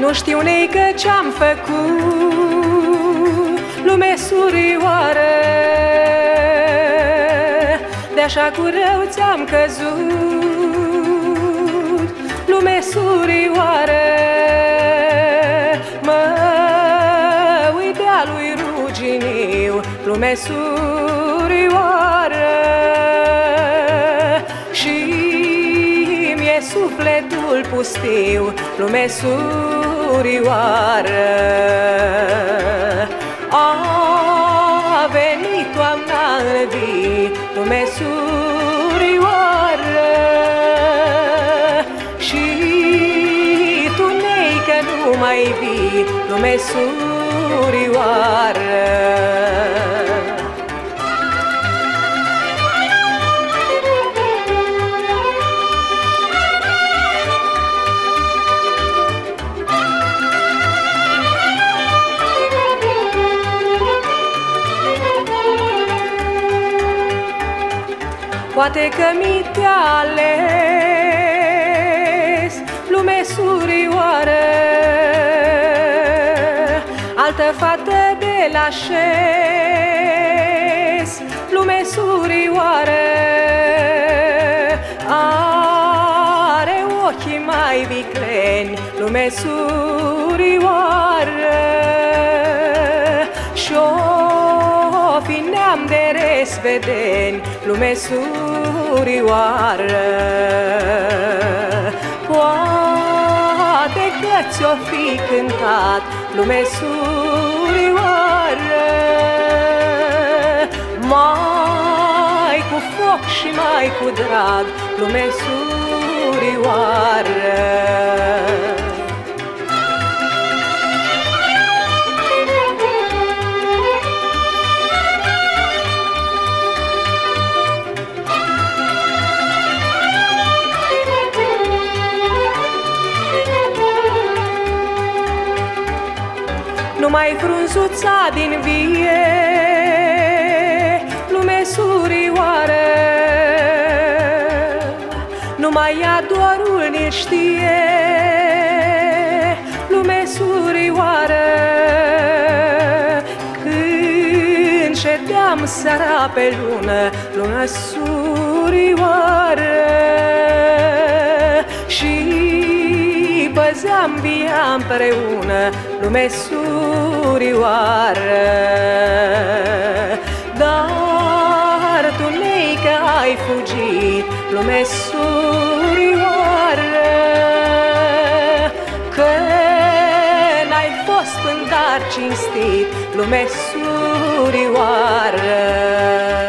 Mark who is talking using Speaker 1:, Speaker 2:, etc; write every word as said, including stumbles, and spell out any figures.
Speaker 1: Nu știu neică ce-am făcut, lume surioară, de-așa cu rău ți-am căzut, lume surioară. Mă uit de-a lui ruginiu, lume surioară, și mi-e sufletul pustiu, lume surioară. A venit toamna în vii, lume surioară, și tu neică nu mai vii, lume surioară. Poate că mi te-a ales, lume surioară, altă fată de la șes, lume surioară. Are ochii mai vicleni, lume surioară, și-o fi neam de resvedeni, lume surioară. Poate că ți-o fi cântat, lume surioară, mai cu foc și mai cu drag, lume surioară. Numai frunzuța din vie, lume surioară, numai ea dorul ne știe, lume surioară. Când ședeam seara pe lună, lume surioară, și păzeam via împreună, lume surioară. Dar tu neică ai fugit, lume surioară, că n-ai fost în dar cinstit, lume surioară.